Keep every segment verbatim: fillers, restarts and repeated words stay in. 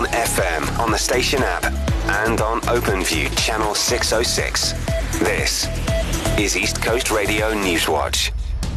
F M, on the station app, and on OpenView channel six oh six. This is East Coast Radio Newswatch.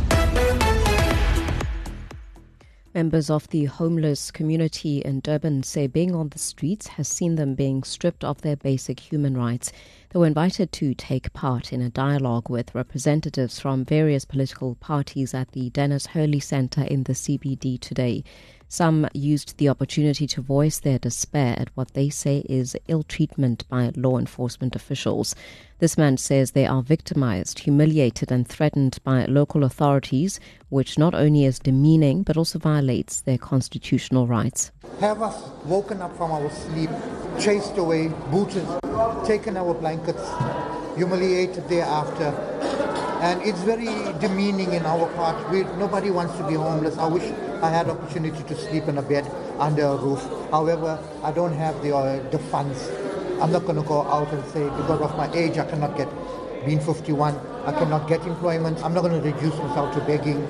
Members of the homeless community in Durban say being on the streets has seen them being stripped of their basic human rights. They were invited to take part in a dialogue with representatives from various political parties at the Dennis Hurley Centre in the C B D today. Some used the opportunity to voice their despair at what they say is ill treatment by law enforcement officials. This man says they are victimized, humiliated and threatened by local authorities, which not only is demeaning but also violates their constitutional rights. Have us woken up from our sleep, chased away, booted, taken our blankets, humiliated thereafter. And it's very demeaning in our part. We, nobody wants to be homeless. I wish I had the opportunity to sleep in a bed under a roof. However, I don't have the, uh, the funds. I'm not going to go out and say because of my age I cannot get, being fifty-one, I cannot get employment. I'm not going to reduce myself to begging.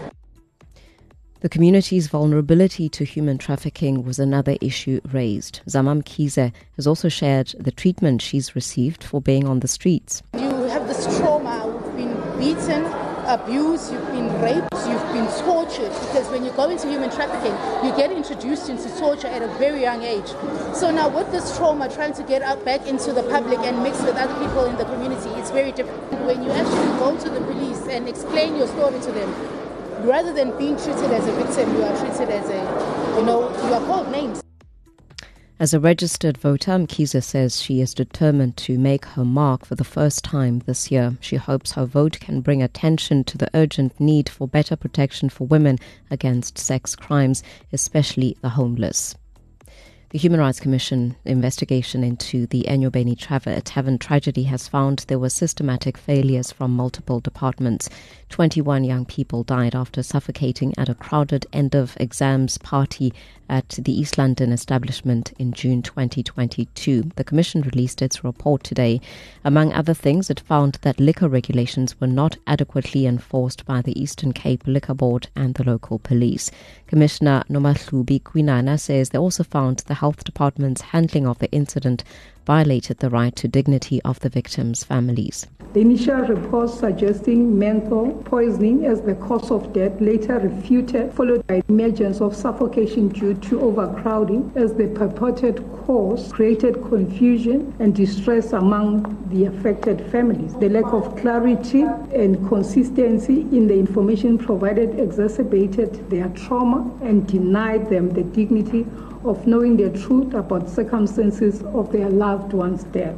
The community's vulnerability to human trafficking was another issue raised. Zamam Kize has also shared the treatment she's received for being on the streets. You have this trauma, you've been beaten, abused, you've been raped, you've been tortured, because when you go into human trafficking, you get introduced into torture at a very young age. So now with this trauma, trying to get out back into the public and mix with other people in the community, it's very difficult. When you actually go to the police and explain your story to them, rather than being treated as a victim, you are treated as a, you know, you are called names. As a registered voter, Mkhize says she is determined to make her mark for the first time this year. She hopes her vote can bring attention to the urgent need for better protection for women against sex crimes, especially the homeless. The Human Rights Commission investigation into the Enyobeni Tavern tragedy has found there were systematic failures from multiple departments. twenty-one young people died after suffocating at a crowded end-of-exams party at the East London establishment in June twenty twenty-two. The Commission released its report today. Among other things, it found that liquor regulations were not adequately enforced by the Eastern Cape Liquor Board and the local police. Commissioner Nomahlubi Kwinana says they also found the Health Department's handling of the incident violated the right to dignity of the victims' families. The initial report suggesting menthol poisoning as the cause of death later refuted, followed by emergence of suffocation due to overcrowding as the purported cause created confusion and distress among the affected families. The lack of clarity and consistency in the information provided exacerbated their trauma and denied them the dignity of knowing the truth about circumstances of their loved one's death.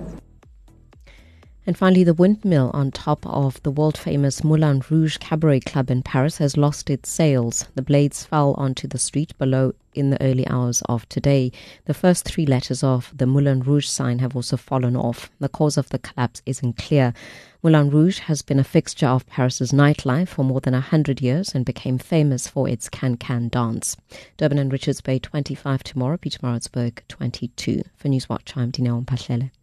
And finally, the windmill on top of the world-famous Moulin Rouge Cabaret Club in Paris has lost its sails. The blades fell onto the street below in the early hours of today. The first three letters of the Moulin Rouge sign have also fallen off. The cause of the collapse isn't clear. Moulin Rouge has been a fixture of Paris's nightlife for more than one hundred years and became famous for its can-can dance. Durban and Richards Bay twenty-five tomorrow, Pietermaritzburg twenty-two. For Newswatch, I'm Dineo Mpahlele.